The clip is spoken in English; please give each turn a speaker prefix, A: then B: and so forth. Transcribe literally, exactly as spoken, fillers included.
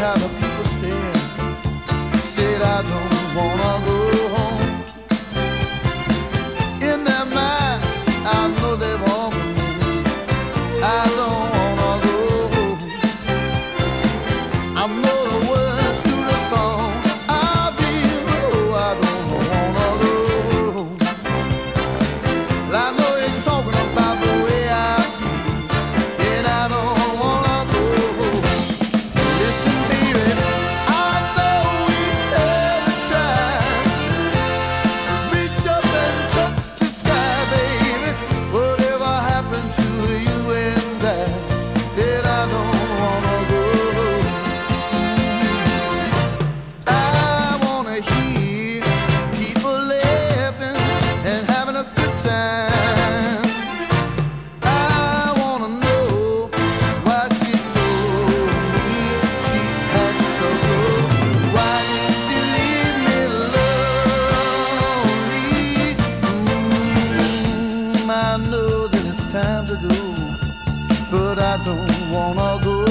A: how the people stare. Said I don't wanna go home. In their mind, I know they've all been there. I don't wanna go home. I know the words to the song. I feel, oh, I don't wanna go home. Well, I know he's talking about the way I feel, and I don't wanna go home. Listen, baby, I know we never tried. Reach up and touch the sky, baby. Whatever happened to you and I, that I don't wanna go home. I wanna hear people laughing and having a good time. I wanna know what she told me she had trouble. Why did she leave me lonely? Mm, I know that it's time to go, but I don't wanna go